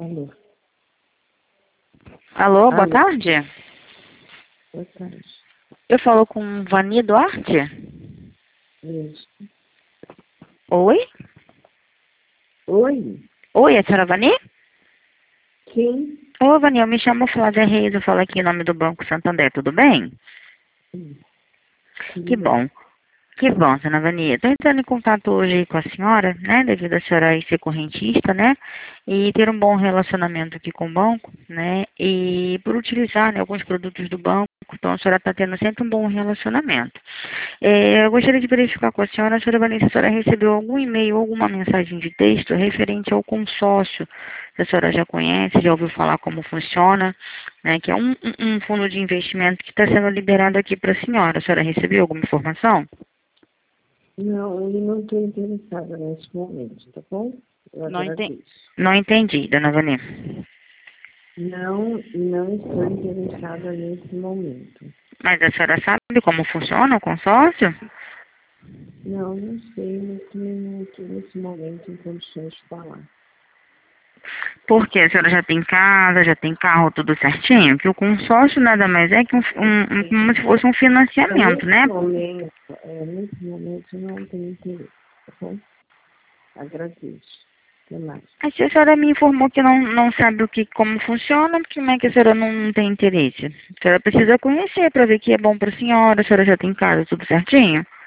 Alô. Alô, boa Alô. tarde. Boa tarde. Eu falo com Vani Duarte? Isso. Oi? Oi? Oi, a senhora Vani? Quem? Oi, Vani, eu me chamo Flávia Reis, eu falo aqui em nome do Banco Santander, tudo bem? Tudo Que bem. bom. Que bom, dona Vani. Estou entrando em contato hoje com a senhora, né, devido a senhora ser correntista, né, e ter um bom relacionamento aqui com o banco, né, e por utilizar, né, alguns produtos do banco, então a senhora está tendo sempre um bom relacionamento. Eu gostaria de verificar com a senhora Vani, se a senhora recebeu algum e-mail, alguma mensagem de texto referente ao consórcio, se a senhora já conhece, já ouviu falar como funciona, né, que é um fundo de investimento que está sendo liberado aqui para a senhora. A senhora recebeu alguma informação? Não, eu não estou interessada nesse momento, tá bom? Eu agradeço. Não entendi, dona Vani. Não estou interessada nesse momento. Mas a senhora sabe como funciona o consórcio? Não sei, não estou nesse momento em condições de falar. Porque a senhora já tem casa, já tem carro, tudo certinho? Que o consórcio nada mais é que como se fosse um financiamento, né? Nesse momento não tenho interesse, tá bom? Agradeço. Até mais. A senhora me informou que não sabe como funciona, como é que a senhora não tem interesse? A senhora precisa conhecer para ver que é bom para a senhora já tem casa, tudo certinho?